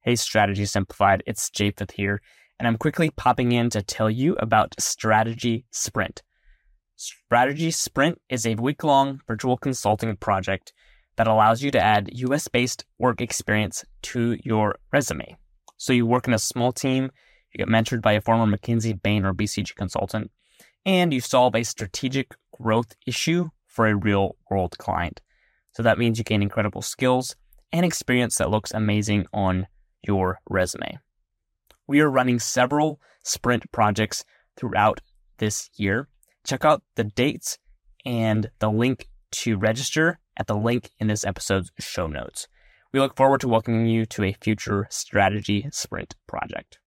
Hey, Strategy Simplified, it's Japheth here, and I'm quickly popping in to tell you about Strategy Sprint. Strategy Sprint is a week-long virtual consulting project that allows you to add US-based work experience to your resume. So you work in a small team, you get mentored by a former McKinsey, Bain, or BCG consultant, and you solve a strategic growth issue for a real-world client. So that means you gain incredible skills and experience that looks amazing on your resume. We are running several sprint projects throughout this year. Check out the dates and the link to register at the link in this episode's show notes. We look forward to welcoming you to a future Strategy Sprint project.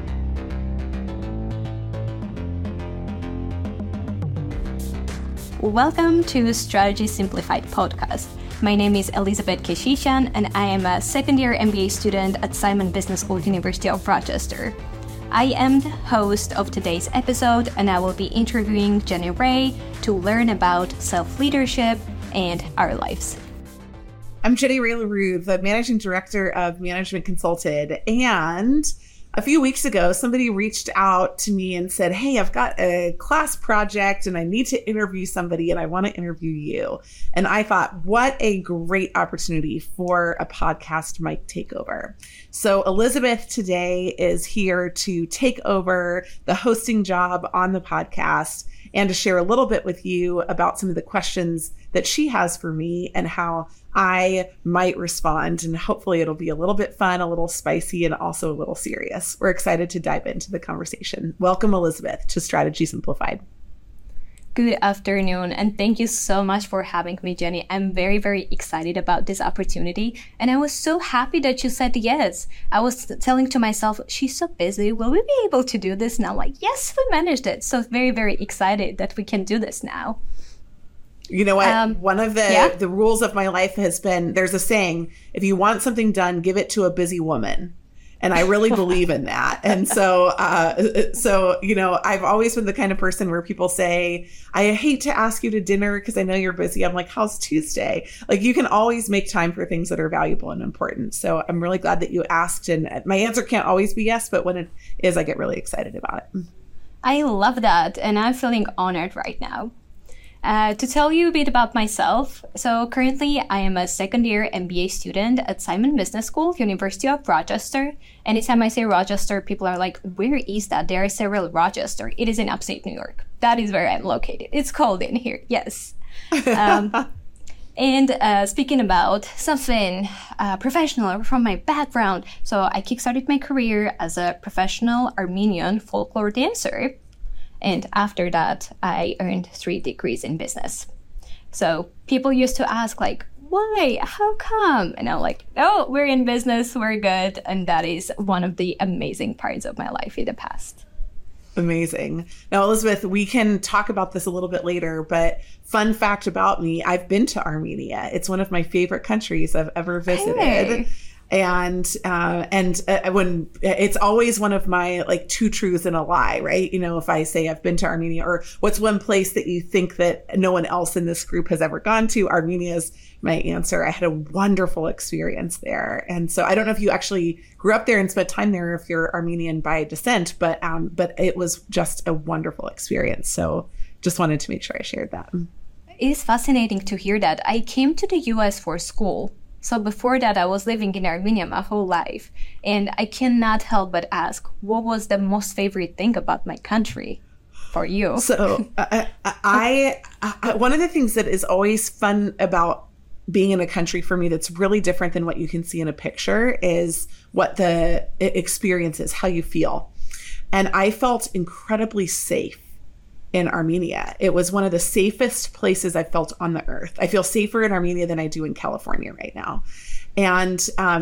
Welcome to Strategy Simplified podcast. My name is Elizabeth Keshishan, and I am a second-year MBA student at Simon Business School, University of Rochester. I am the host of today's episode, and I will be interviewing Jenny Ray to learn about self-leadership and our lives. I'm Jenny Ray LaRue, the Managing Director of Management Consulted, and a few weeks ago, somebody reached out to me and said, hey, I've got a class project and I need to interview somebody and I want to interview you. And I thought, what a great opportunity for a podcast mic takeover. So Elizabeth today is here to take over the hosting job on the podcast and to share a little bit with you about some of the questions that she has for me and how I might respond. And hopefully it'll be a little bit fun, a little spicy, and also a little serious. We're excited to dive into the conversation. Welcome, Elizabeth, to Strategy Simplified. Good afternoon, and thank you so much for having me, Jenny. I'm very, very excited about this opportunity, and I was so happy that you said yes. I was telling to myself, she's so busy. Will we be able to do this now? Like, yes, we managed it. So very, very excited that we can do this now. You know what? One of the rules of my life has been, there's a saying, if you want something done, give it to a busy woman. And I really believe in that. And so, you know, I've always been the kind of person where people say, I hate to ask you to dinner because I know you're busy. I'm like, how's Tuesday? Like, you can always make time for things that are valuable and important. So I'm really glad that you asked. And my answer can't always be yes, but when it is, I get really excited about it. I love that. And I'm feeling honored right now. To tell you a bit about myself, so currently I am a second-year MBA student at Simon Business School, University of Rochester. Anytime I say Rochester, people are like, where is that? There are several Rochester. It is in upstate New York. That is where I'm located. It's cold in here, yes. And speaking about something professional from my background, so I kickstarted my career as a professional Armenian folklore dancer. And after that, I earned 3 degrees in business. So people used to ask like, why? How come? And I'm like, oh, we're in business, we're good. And that is one of the amazing parts of my life in the past. Amazing. Now, Elizabeth, we can talk about this a little bit later, but fun fact about me, I've been to Armenia. It's one of my favorite countries I've ever visited. Hey. And when it's always one of my like 2 truths and a lie, right? You know, if I say I've been to Armenia, or what's one place that you think that no one else in this group has ever gone to, Armenia is my answer. I had a wonderful experience there. And so I don't know if you actually grew up there and spent time there, if you're Armenian by descent, but it was just a wonderful experience. So just wanted to make sure I shared that. It is fascinating to hear that. I came to the US for school. So before that, I was living in Armenia my whole life. And I cannot help but ask, what was the most favorite thing about my country for you? So I one of the things that is always fun about being in a country for me that's really different than what you can see in a picture is what the experience is, how you feel. And I felt incredibly safe in Armenia. It was one of the safest places I felt on the earth. I feel safer in Armenia than I do in California right now. And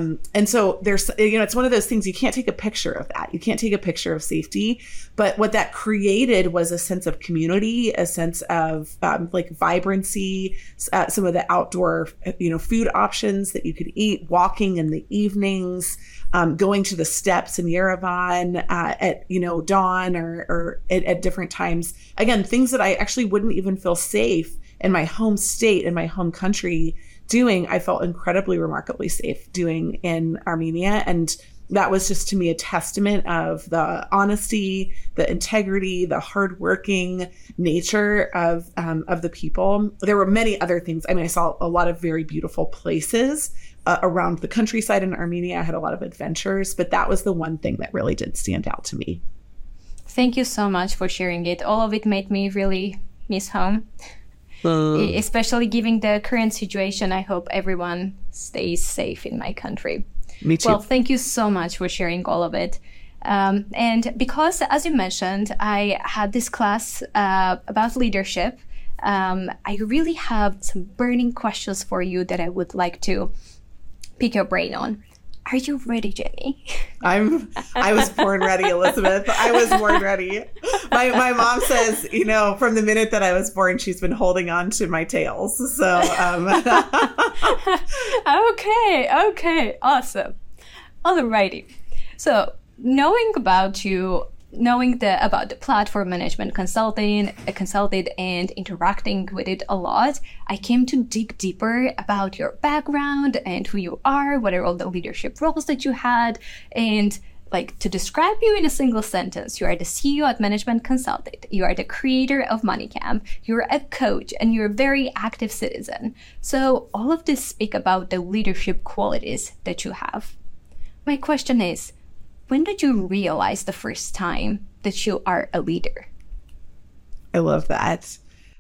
so there's, you know, it's one of those things, you can't take a picture of that. You can't take a picture of safety, but what that created was a sense of community, a sense of like vibrancy, some of the outdoor, you know, food options that you could eat, walking in the evenings, going to the steps in Yerevan at, you know, dawn or at different times. Again, things that I actually wouldn't even feel safe in my home state, in my home country doing, I felt incredibly remarkably safe doing in Armenia. And that was just to me a testament of the honesty, the integrity, the hardworking nature of the people. There were many other things. I mean, I saw a lot of very beautiful places around the countryside in Armenia. I had a lot of adventures, but that was the one thing that really did stand out to me. Thank you so much for sharing it. All of it made me really miss home. Especially given the current situation, I hope everyone stays safe in my country. Me too. Well, thank you so much for sharing all of it. And because, as you mentioned, I had this class about leadership, I really have some burning questions for you that I would like to pick your brain on. Are you ready, Jenny? I was born ready, Elizabeth. I was born ready. My mom says, from the minute that I was born, she's been holding on to my tails. So, Okay. Awesome. Alrighty. So, knowing about the platform management consulting and interacting with it a lot, I came to dig deeper about your background and who you are, what are all the leadership roles that you had, and to describe you in a single sentence, you are the CEO at Management Consulting, you are the creator of MoneyCamp, you're a coach, and you're a very active citizen. So all of this speak about the leadership qualities that you have. My question is, when did you realize the first time that you are a leader? I love that.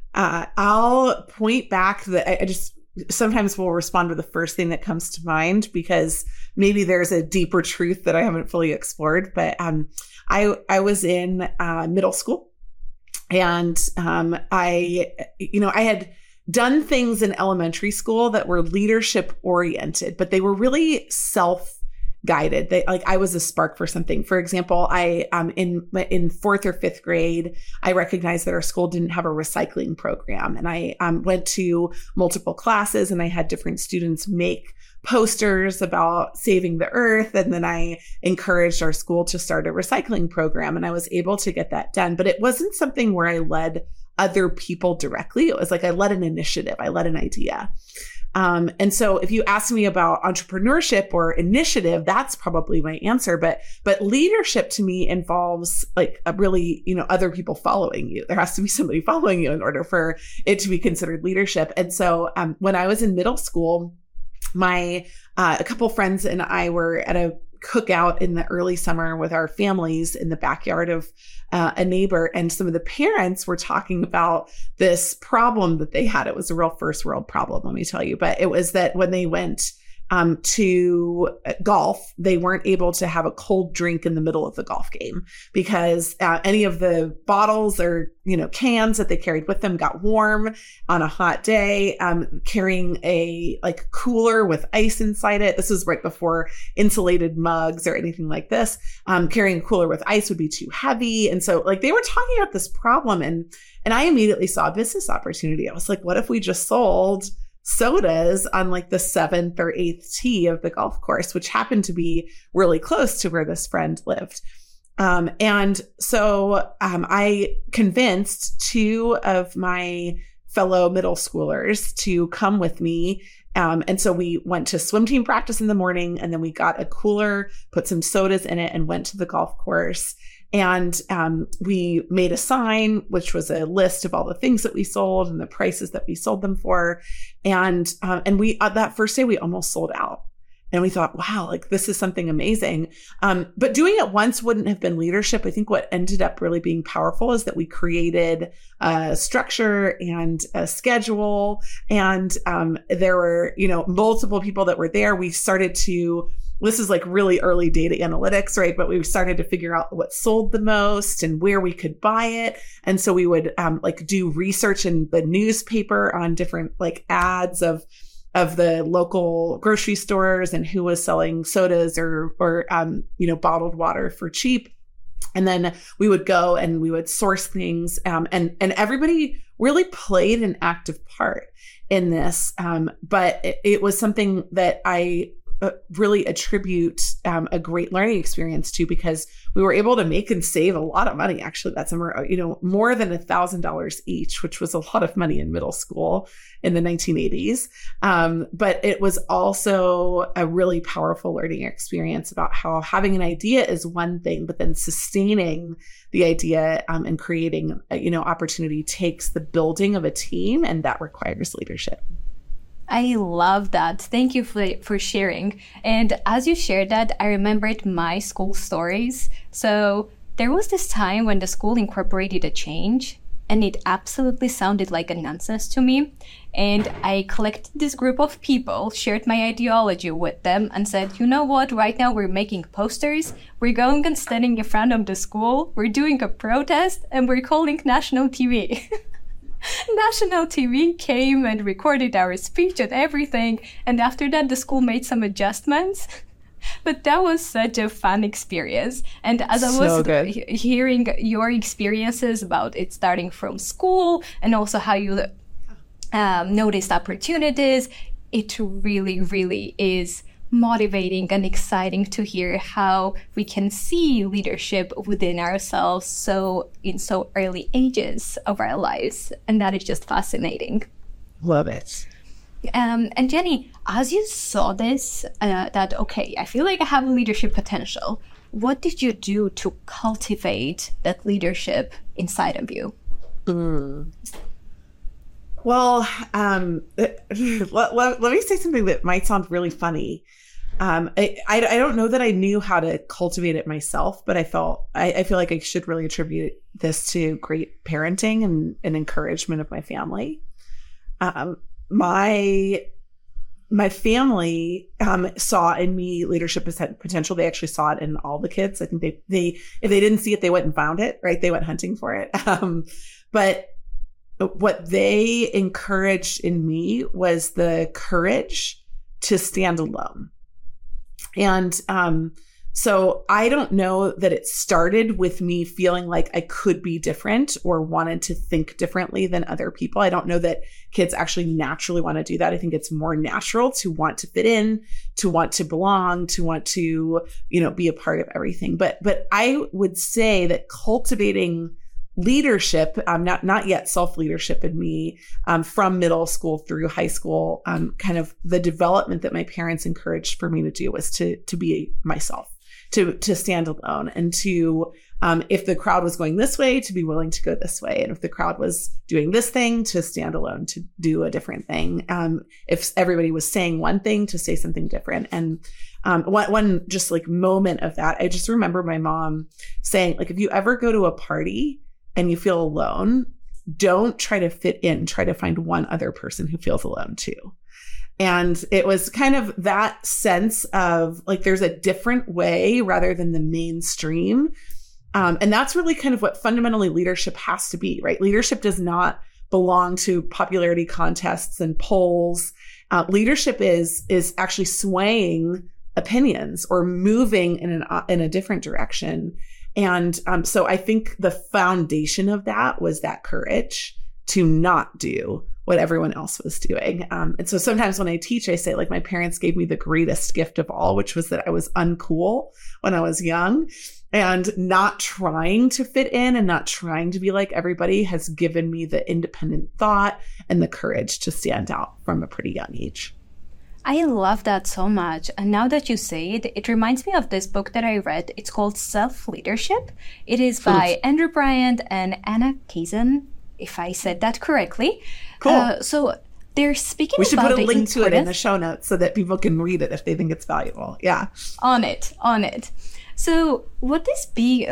I'll point back that I just sometimes will respond with the first thing that comes to mind because maybe there's a deeper truth that I haven't fully explored. But I was in middle school, and I had done things in elementary school that were leadership oriented, but they were really self-guided. I was a spark for something. For example, I in fourth or fifth grade, I recognized that our school didn't have a recycling program, and I went to multiple classes, and I had different students make posters about saving the earth, and then I encouraged our school to start a recycling program, and I was able to get that done. But it wasn't something where I led other people directly. It was I led an initiative, I led an idea. And so if you ask me about entrepreneurship or initiative, that's probably my answer. But leadership to me involves a really, other people following you. There has to be somebody following you in order for it to be considered leadership. And so when I was in middle school, a couple friends and I were at a cookout in the early summer with our families in the backyard of a neighbor, and some of the parents were talking about this problem that they had. It was a real first world problem, let me tell you, but it was that when they went to golf, they weren't able to have a cold drink in the middle of the golf game because any of the bottles or cans that they carried with them got warm on a hot day. Carrying a cooler with ice inside it. This was right before insulated mugs or anything like this. Carrying a cooler with ice would be too heavy, and so they were talking about this problem, and I immediately saw a business opportunity. I was like, what if we just sold sodas on the 7th or 8th tee of the golf course, which happened to be really close to where this friend lived. And so I convinced two of my fellow middle schoolers to come with me. And so we went to swim team practice in the morning, and then we got a cooler, put some sodas in it, and went to the golf course. And we made a sign, which was a list of all the things that we sold and the prices that we sold them for. And we that first day we almost sold out. And we thought, wow, this is something amazing. But doing it once wouldn't have been leadership. I think what ended up really being powerful is that we created a structure and a schedule. And there were, multiple people that were there. We started to, this is really early data analytics, right? But we started to figure out what sold the most and where we could buy it. And so we would do research in the newspaper on different ads of the local grocery stores and who was selling sodas or bottled water for cheap. And then we would go and we would source things. And everybody really played an active part in this. But it was something that I really attribute a great learning experience to, because we were able to make and save a lot of money. Actually, that's more than $1,000 each, which was a lot of money in middle school in the 1980s. But it was also a really powerful learning experience about how having an idea is one thing, but then sustaining the idea and creating opportunity takes the building of a team, and that requires leadership. I love that. Thank you for sharing. And as you shared that, I remembered my school stories. So there was this time when the school incorporated a change, and it absolutely sounded like a nonsense to me. And I collected this group of people, shared my ideology with them, and said, you know what, right now we're making posters, we're going and standing in front of the school, we're doing a protest, and we're calling national TV. National TV came and recorded our speech and everything, and after that the school made some adjustments. But that was such a fun experience. And as I was hearing your experiences about it starting from school and also how you noticed opportunities, it really, really is motivating and exciting to hear how we can see leadership within ourselves in so early ages of our lives. And that is just fascinating. Love it. And Jenny, as you saw this, that, okay, I feel like I have leadership potential, what did you do to cultivate that leadership inside of you? Well, let me say something that might sound really funny. I don't know that I knew how to cultivate it myself, but I feel like I should really attribute this to great parenting and encouragement of my family. My family saw in me leadership potential. They actually saw it in all the kids. I think they if they didn't see it, they went and found it, right? They went hunting for it. But what they encouraged in me was the courage to stand alone. And so I don't know that it started with me feeling like I could be different or wanted to think differently than other people. I don't know that kids actually naturally want to do that. I think it's more natural to want to fit in, to want to belong, to want to, be a part of everything. But I would say that cultivating leadership, not yet self-leadership in me, from middle school through high school, kind of the development that my parents encouraged for me to do was to be myself, to stand alone, and to, if the crowd was going this way, to be willing to go this way. And if the crowd was doing this thing, to stand alone, to do a different thing. If everybody was saying one thing, to say something different. And one just like moment of that, I just remember my mom saying, like, if you ever go to a party and you feel alone, don't try to fit in, try to find one other person who feels alone too. And it was kind of that sense of like, there's a different way rather than the mainstream. And that's really kind of what fundamentally leadership has to be, right? Leadership does not belong to popularity contests and polls. Leadership is actually swaying opinions or moving in a different direction. And so I think the foundation of that was that courage to not do what everyone else was doing. And so sometimes when I teach, I say, like, my parents gave me the greatest gift of all, which was that I was uncool when I was young, and not trying to fit in and not trying to be like everybody has given me the independent thought and the courage to stand out from a pretty young age. I love that so much. And now that you say it, it reminds me of this book that I read. It's called Self-Leadership. It is by Andrew Bryant and Anna Kazan, if I said that correctly. Cool. So they're speaking about We should put a link to it in the show notes so that people can read it if they think it's valuable. Yeah. On it. So what this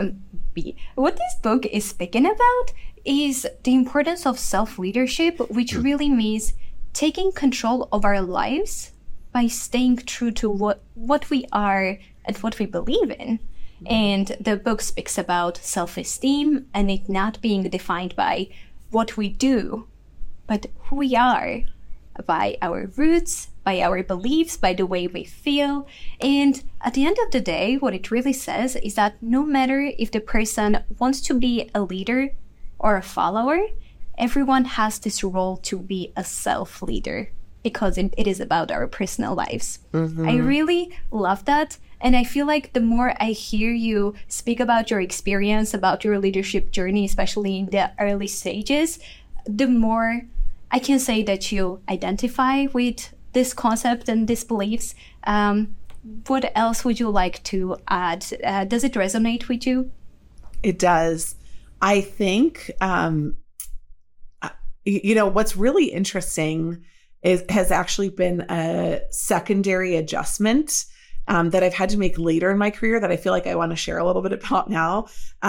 book is speaking about is the importance of self-leadership, which really means taking control of our lives by staying true to what we are and what we believe in. And the book speaks about self-esteem and it not being defined by what we do, but who we are, by our roots, by our beliefs, by the way we feel. And at the end of the day, what it really says is that no matter if the person wants to be a leader or a follower, everyone has this role to be a self-leader. because it is about our personal lives. I really love that. And I feel like the more I hear you speak about your experience, about your leadership journey, especially in the early stages, the more I can say that you identify with this concept and these beliefs. What else would you like to add? Does it resonate with you? It does. I think, what's really interesting has actually been a secondary adjustment that I've had to make later in my career that I feel like I want to share a little bit about now.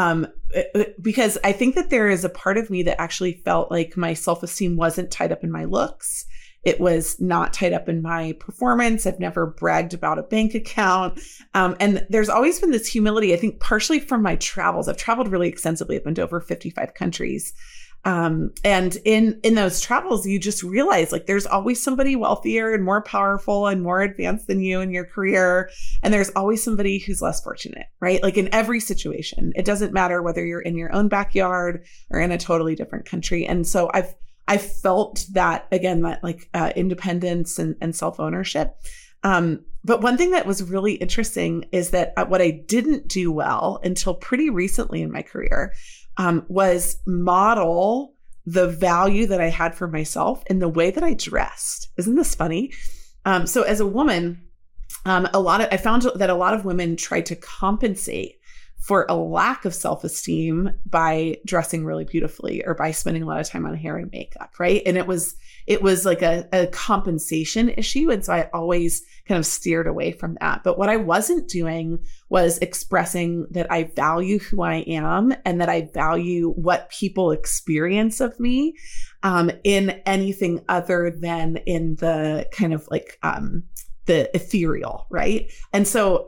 Because I think that there is a part of me that actually felt like my self-esteem wasn't tied up in my looks. It was not tied up in my performance. I've never bragged about a bank account. And there's always been this humility, I think partially from my travels. I've traveled really extensively. I've been to over 55 countries. And in those travels, you just realize like there's always somebody wealthier and more powerful and more advanced than you in your career. And there's always somebody who's less fortunate, right? Like in every situation, it doesn't matter whether you're in your own backyard or in a totally different country. And so I felt that again, that like independence and self-ownership. But one thing that was really interesting is that what I didn't do well until pretty recently in my career was model the value that I had for myself in the way that I dressed. Isn't this funny? So as a woman, I found that a lot of women tried to compensate for a lack of self-esteem by dressing really beautifully or by spending a lot of time on hair and makeup, right? And it was like a compensation issue. And so I always kind of steered away from that. But what I wasn't doing was expressing that I value who I am and that I value what people experience of me in anything other than in the kind of like the ethereal, right? And so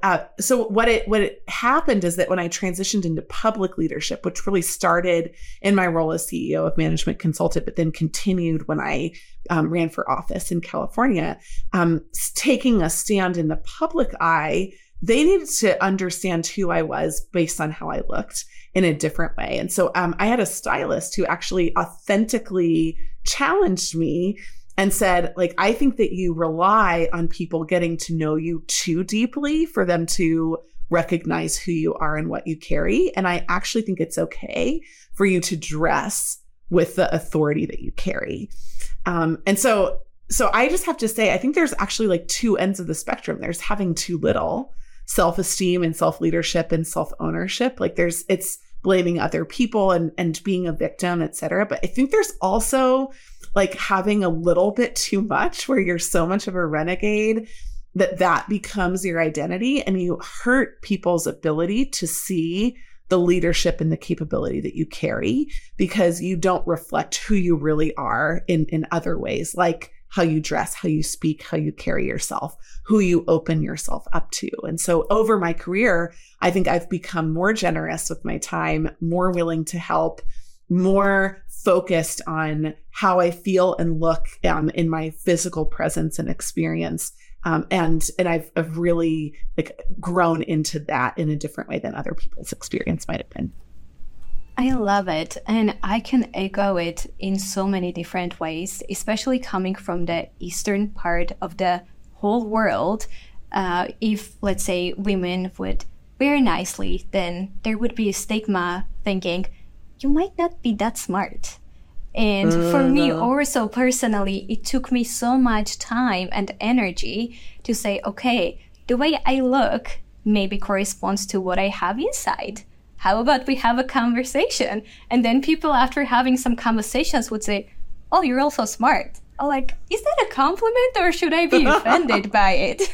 what happened is that when I transitioned into public leadership, which really started in my role as CEO of Management Consultant, but then continued when I ran for office in California, taking a stand in the public eye, they needed to understand who I was based on how I looked in a different way. And so I had a stylist who actually authentically challenged me and said, like, I think that you rely on people getting to know you too deeply for them to recognize who you are and what you carry. And I actually think it's okay for you to dress with the authority that you carry. And so I just have to say, I think there's actually like two ends of the spectrum. There's having too little self-esteem and self-leadership and self-ownership. Like it's blaming other people and being a victim, et cetera. But I think there's also like having a little bit too much where you're so much of a renegade that becomes your identity and you hurt people's ability to see the leadership and the capability that you carry because you don't reflect who you really are in other ways, like how you dress, how you speak, how you carry yourself, who you open yourself up to. And so over my career, I think I've become more generous with my time, more willing to help, more focused on how I feel and look in my physical presence and experience. And I've really like grown into that in a different way than other people's experience might have been. I love it. And I can echo it in so many different ways, especially coming from the eastern part of the whole world. If, let's say, women would wear nicely, then there would be a stigma thinking, you might not be that smart. And for me also personally, it took me so much time and energy to say, okay, the way I look maybe corresponds to what I have inside. How about we have a conversation? And then people after having some conversations would say, oh, you're also smart. I'm like, is that a compliment or should I be offended by it?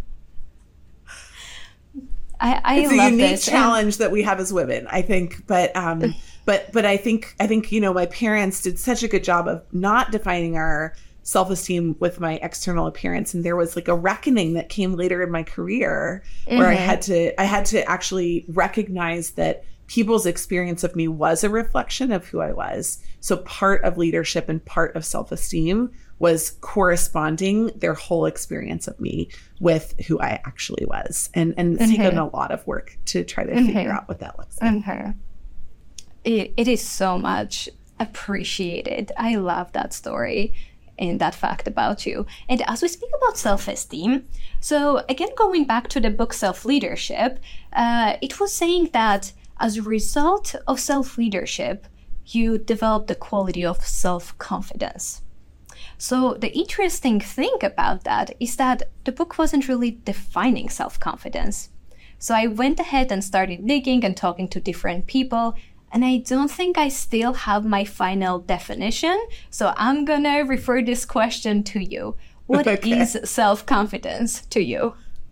I it's love a unique this. challenge that we have as women, I think. But I think my parents did such a good job of not defining our self-esteem with my external appearance, and there was like a reckoning that came later in my career where I had to actually recognize that people's experience of me was a reflection of who I was. So part of leadership and part of self-esteem was corresponding their whole experience of me with who I actually was. And it's taken a lot of work to try to figure out what that looks like. It is so much appreciated. I love that story. in that fact about you. And as we speak about self-esteem, so again, going back to the book Self-Leadership, it was saying that as a result of self-leadership, you develop the quality of self-confidence. So the interesting thing about that is that the book wasn't really defining self-confidence. So I went ahead and started digging and talking to different people, and I don't think I still have my final definition. So I'm gonna refer this question to you. What is self-confidence to you?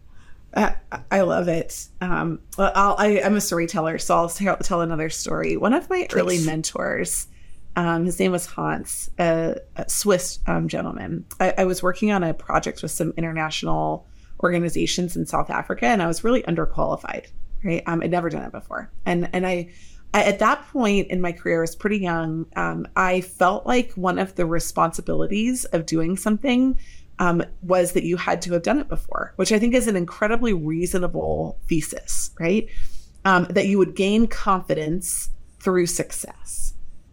I love it. Well, I'm a storyteller, so I'll tell another story. One of my early mentors, his name was Hans, a Swiss gentleman. I was working on a project with some international organizations in South Africa, and I was really underqualified, right? I'd never done it before. And I at that point in my career, I was pretty young. I felt like one of the responsibilities of doing something was that you had to have done it before, which I think is an incredibly reasonable thesis, right? That you would gain confidence through success.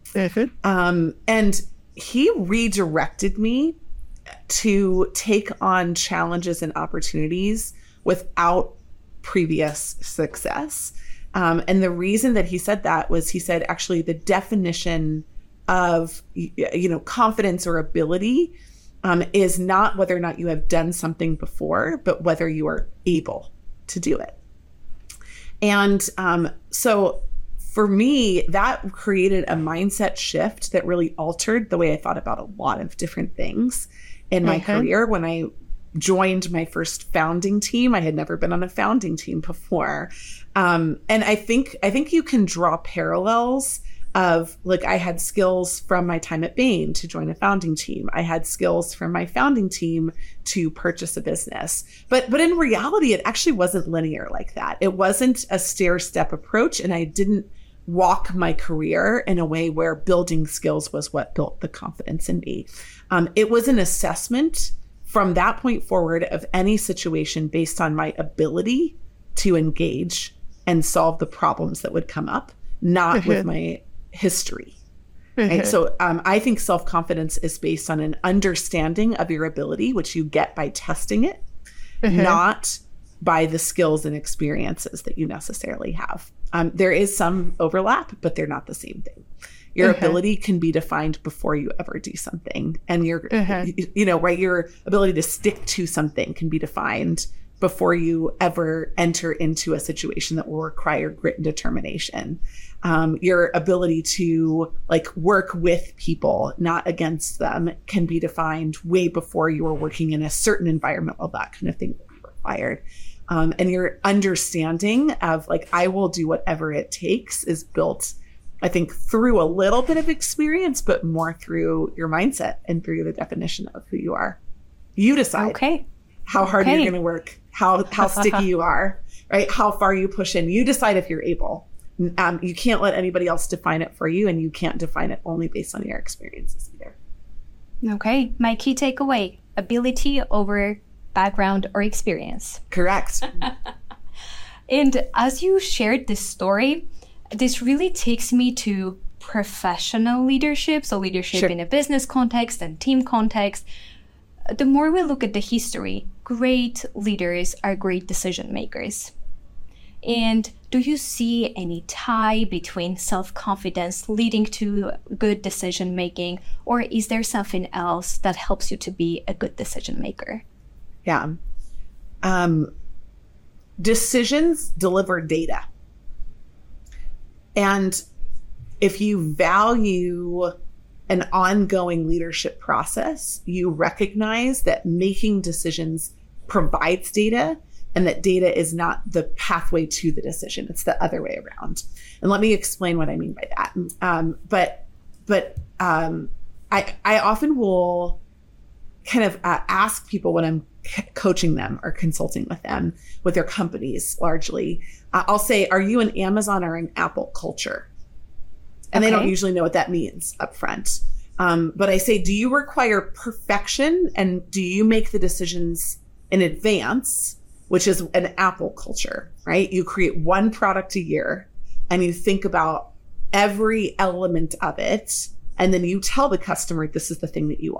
And he redirected me to take on challenges and opportunities without previous success. And the reason that he said that was, he said, actually, the definition of, confidence or ability is not whether or not you have done something before, but whether you are able to do it. And so for me, that created a mindset shift that really altered the way I thought about a lot of different things in my career. When I joined my first founding team, I had never been on a founding team before. And I think you can draw parallels of, like, I had skills from my time at Bain to join a founding team. I had skills from my founding team to purchase a business. But in reality, it actually wasn't linear like that. It wasn't a stair-step approach, and I didn't walk my career in a way where building skills was what built the confidence in me. It was an assessment from that point forward of any situation based on my ability to engage and solve the problems that would come up, not with my history. Right? So I think self-confidence is based on an understanding of your ability, which you get by testing it, not by the skills and experiences that you necessarily have. There is some overlap, but they're not the same thing. Your ability can be defined before you ever do something. And your ability to stick to something can be defined before you ever enter into a situation that will require grit and determination. Your ability to work with people, not against them, can be defined way before you are working in a certain environment. Well, that kind of thing will be required. And your understanding of I will do whatever it takes is built, I think, through a little bit of experience, but more through your mindset and through the definition of who you are. You decide how hard you're going to work, how sticky you are, right? How far you push in. You decide if you're able. You can't let anybody else define it for you, and you can't define it only based on your experiences either. Okay. My key takeaway: ability over background or experience. Correct. And as you shared this story, this really takes me to professional leadership, so leadership in a business context and team context. The more we look at the history, great leaders are great decision makers. And do you see any tie between self-confidence leading to good decision making, or is there something else that helps you to be a good decision maker? Yeah. Decisions deliver data. And if you value an ongoing leadership process, you recognize that making decisions provides data, and that data is not the pathway to the decision. It's the other way around. And let me explain what I mean by that. I often will kind of ask people when I'm coaching them or consulting with them, with their companies largely, I'll say, are you an Amazon or an Apple culture? And they don't usually know what that means up front. But I say, do you require perfection, and do you make the decisions in advance, which is an Apple culture, right? You create one product a year and you think about every element of it. And then you tell the customer, this is the thing that you want.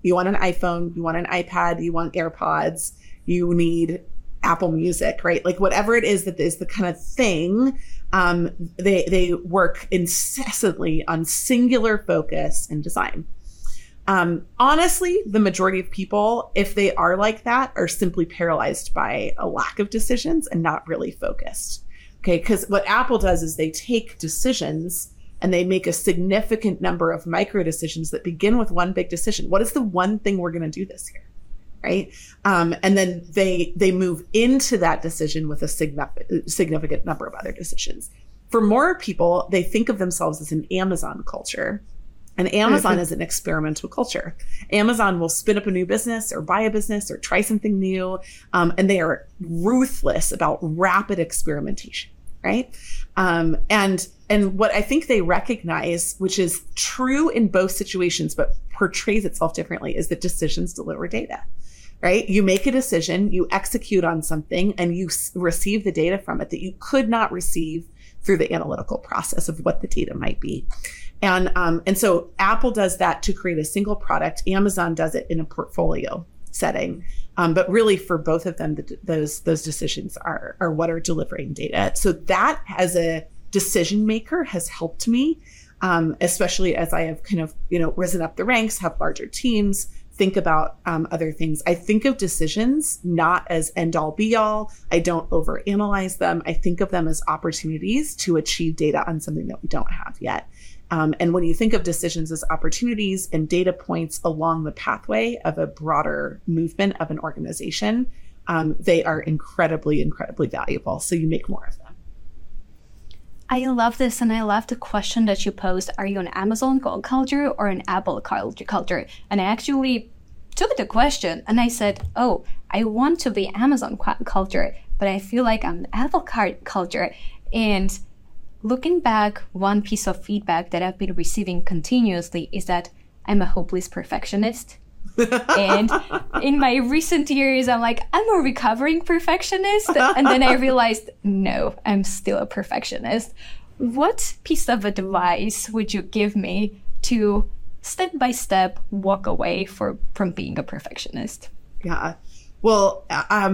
You want an iPhone, you want an iPad, you want AirPods, you need Apple Music, right? Like whatever it is that is the kind of thing, they work incessantly on singular focus and design. Honestly, the majority of people, if they are like that, are simply paralyzed by a lack of decisions and not really focused. Okay, because what Apple does is they take decisions and they make a significant number of micro decisions that begin with one big decision. What is the one thing we're going to do this year? Right. And then they move into that decision with a significant number of other decisions. For more people, they think of themselves as an Amazon culture. And Amazon is an experimental culture. Amazon will spin up a new business or buy a business or try something new. And they are ruthless about rapid experimentation, right? And what I think they recognize, which is true in both situations, but portrays itself differently, is that decisions deliver data, right? You make a decision, you execute on something, and you receive the data from it that you could not receive through the analytical process of what the data might be. And so Apple does that to create a single product. Amazon does it in a portfolio setting. But really for both of them, those decisions are what are delivering data. So that as a decision maker has helped me, especially as I have kind of, risen up the ranks, have larger teams, think about other things. I think of decisions not as end all be all. I don't overanalyze them. I think of them as opportunities to achieve data on something that we don't have yet. And when you think of decisions as opportunities and data points along the pathway of a broader movement of an organization, they are incredibly, incredibly valuable. So you make more of them. I love this. And I love the question that you posed. Are you an Amazon culture or an Apple culture? And I actually took the question and I said, oh, I want to be Amazon culture, but I feel like I'm Apple culture. And looking back, one piece of feedback that I've been receiving continuously is that I'm a hopeless perfectionist. And in my recent years, I'm like, I'm a recovering perfectionist. And then I realized, no, I'm still a perfectionist. What piece of advice would you give me to step by step walk away from being a perfectionist? Yeah. Well,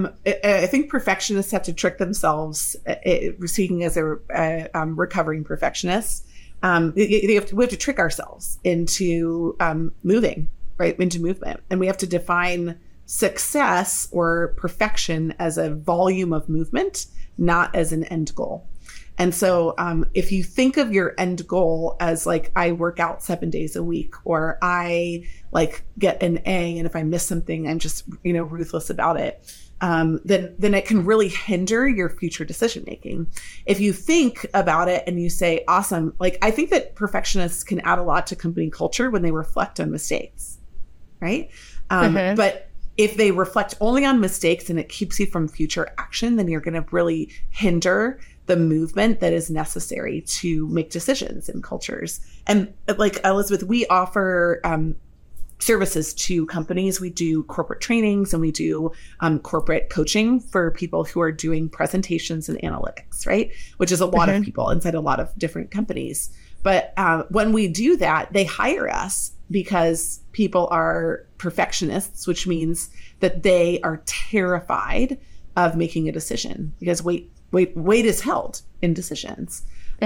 I think perfectionists have to trick themselves, speaking as a recovering perfectionist. We have to trick ourselves into moving, right, into movement. And we have to define success or perfection as a volume of movement, not as an end goal. And so if you think of your end goal as like, I work out 7 days a week, or I like get an A, and if I miss something, I'm just, ruthless about it, then it can really hinder your future decision making. If you think about it and you say, awesome, like I think that perfectionists can add a lot to company culture when they reflect on mistakes, right? But if they reflect only on mistakes and it keeps you from future action, then you're going to really hinder the movement that is necessary to make decisions in cultures. And like Elizabeth, we offer services to companies. We do corporate trainings and we do corporate coaching for people who are doing presentations and analytics, right? Which is a lot of people inside a lot of different companies. But when we do that, they hire us because people are perfectionists, which means that they are terrified of making a decision because weight is held in decisions.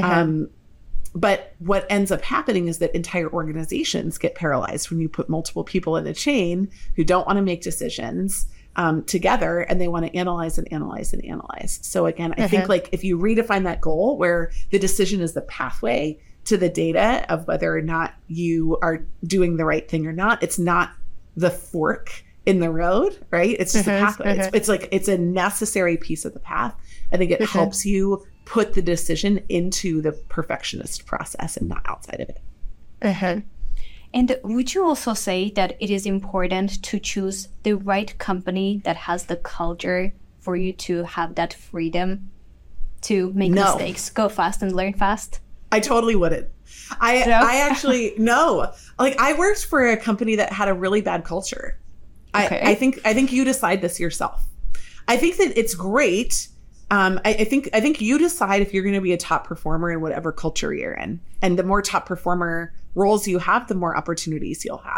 But what ends up happening is that entire organizations get paralyzed when you put multiple people in a chain who don't want to make decisions together, and they want to analyze and analyze and analyze. So again, I think like if you redefine that goal where the decision is the pathway to the data of whether or not you are doing the right thing or not, it's not the fork in the road, right? It's just a pathway. It's like, it's a necessary piece of the path. I think it helps you put the decision into the perfectionist process and not outside of it. And would you also say that it is important to choose the right company that has the culture for you to have that freedom to make mistakes, go fast and learn fast? I totally wouldn't. I actually, no. Like I worked for a company that had a really bad culture. I think you decide this yourself. I think that it's great. I think you decide if you're going to be a top performer in whatever culture you're in. And the more top performer roles you have, the more opportunities you'll have.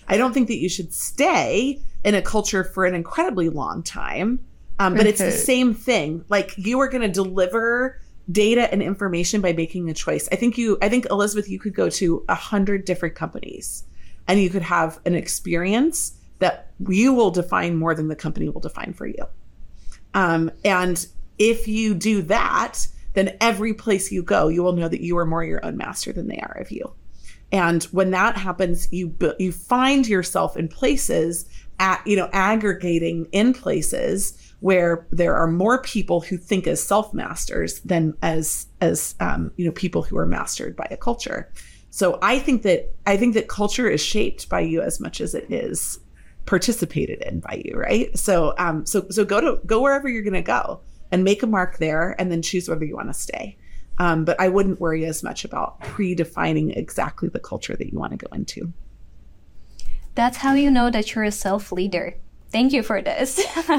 I don't think that you should stay in a culture for an incredibly long time. But it's the same thing. Like, you are going to deliver data and information by making a choice. I think Elizabeth, you could go to 100 different companies and you could have an experience that you will define more than the company will define for you. And if you do that, then every place you go, you will know that you are more your own master than they are of you. And when that happens, you find yourself in places aggregating in places where there are more people who think as self-masters than as people who are mastered by a culture. So I think that culture is shaped by you as much as it is participated in by you, right? So go wherever you're going to go and make a mark there, and then choose whether you want to stay. But I wouldn't worry as much about predefining exactly the culture that you want to go into. That's how you know that you're a self-leader. Thank you for this.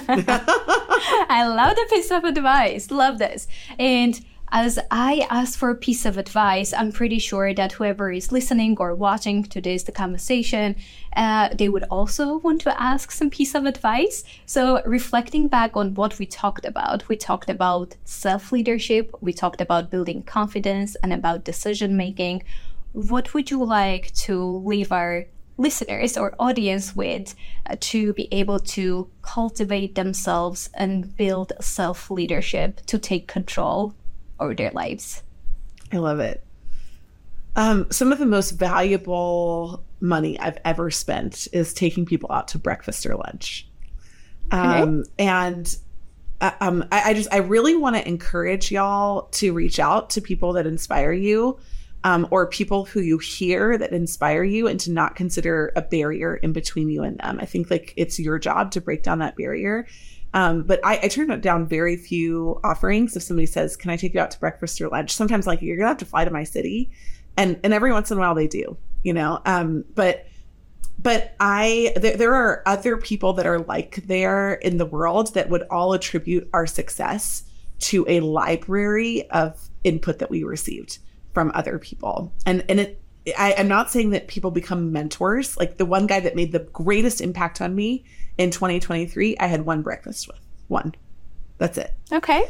I love the piece of advice. Love this. And as I ask for a piece of advice, I'm pretty sure that whoever is listening or watching today's conversation, they would also want to ask some piece of advice. So reflecting back on what we talked about self-leadership, we talked about building confidence and about decision-making. What would you like to leave our listeners or audience with to be able to cultivate themselves and build self-leadership to take control over their lives? I love it. Some of the most valuable money I've ever spent is taking people out to breakfast or lunch. And I really want to encourage y'all to reach out to people that inspire you, or people who you hear that inspire you, and to not consider a barrier in between you and them. I think it's your job to break down that barrier. But I turn down very few offerings. If somebody says, can I take you out to breakfast or lunch? Sometimes you're going to have to fly to my city. And every once in a while they do, but there are other people that are there in the world that would all attribute our success to a library of input that we received from other people. I'm not saying that people become mentors. Like, the one guy that made the greatest impact on me in 2023, I had one breakfast with. One. That's it. Okay.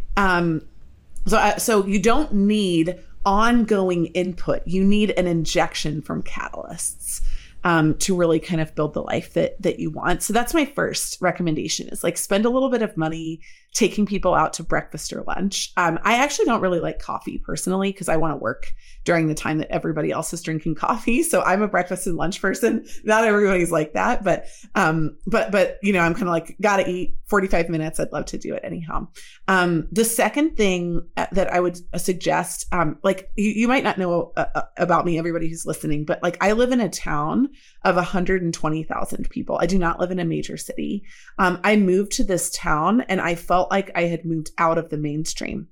So you don't need ongoing input. You need an injection from catalysts to really kind of build the life that you want. So that's my first recommendation, is spend a little bit of money taking people out to breakfast or lunch. I actually don't really like coffee personally, because I want to work during the time that everybody else is drinking coffee. So I'm a breakfast and lunch person. Not everybody's like that, but I'm kind of gotta eat 45 minutes. I'd love to do it anyhow. The second thing that I would suggest, you might not know about me, everybody who's listening, but I live in a town of 120,000 people. I do not live in a major city. I moved to this town and I felt like I had moved out of the mainstream.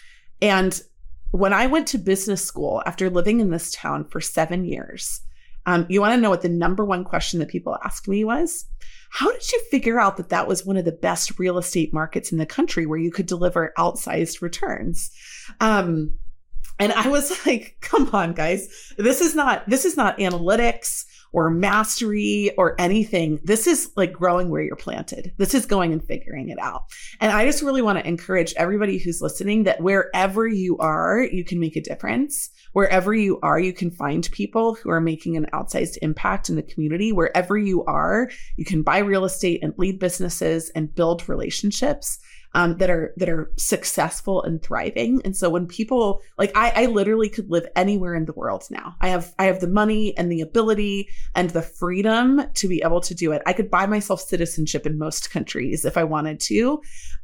And when I went to business school after living in this town for 7 years, you want to know what the number one question that people asked me was? How did you figure out that was one of the best real estate markets in the country where you could deliver outsized returns? And I was like, come on, guys, this is not analytics or mastery or anything. This is growing where you're planted. This is going and figuring it out. And I just really want to encourage everybody who's listening that wherever you are, you can make a difference. Wherever you are, you can find people who are making an outsized impact in the community. Wherever you are, you can buy real estate and lead businesses and build relationships that are successful and thriving. And so when people I literally could live anywhere in the world now. I have the money and the ability and the freedom to be able to do it. I could buy myself citizenship in most countries if I wanted to.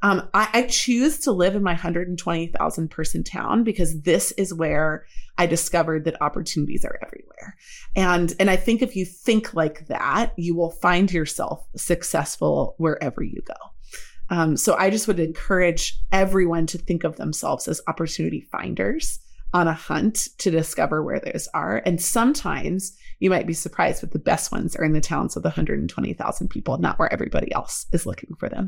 I choose to live in my 120,000 person town because this is where I discovered that opportunities are everywhere. And I think if you think like that, you will find yourself successful wherever you go. So I just would encourage everyone to think of themselves as opportunity finders on a hunt to discover where those are. And sometimes you might be surprised, but the best ones are in the towns with 120,000 people, not where everybody else is looking for them.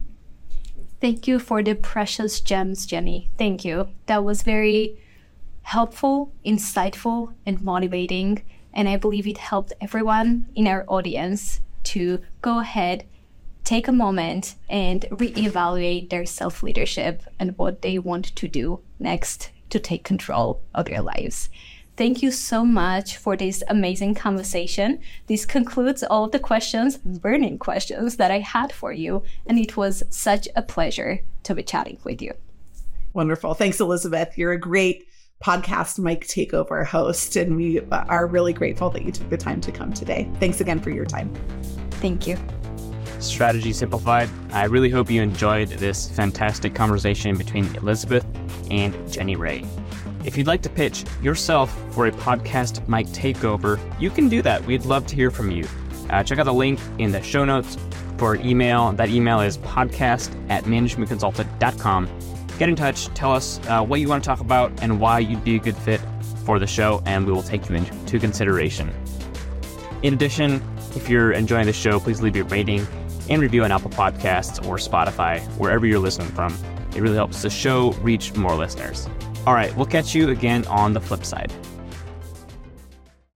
Thank you for the precious gems, Jenny. Thank you. That was very helpful, insightful, and motivating. And I believe it helped everyone in our audience to go ahead, take a moment, and reevaluate their self-leadership and what they want to do next to take control of their lives. Thank you so much for this amazing conversation. This concludes all of the burning questions that I had for you. And it was such a pleasure to be chatting with you. Wonderful. Thanks, Elizabeth. You're a great podcast Mic Takeover host, and we are really grateful that you took the time to come today. Thanks again for your time. Thank you. Strategy Simplified. I really hope you enjoyed this fantastic conversation between Elizabeth and Jenny Ray. If you'd like to pitch yourself for a podcast Mic Takeover, you can do that. We'd love to hear from you. Check out the link in the show notes for email. That email is podcast@managementconsultant.com. Get in touch. Tell us what you want to talk about and why you'd be a good fit for the show, and we will take you into consideration. In addition, if you're enjoying the show, please leave your rating and review on Apple Podcasts or Spotify, wherever you're listening from. It really helps the show reach more listeners. All right, we'll catch you again on the flip side.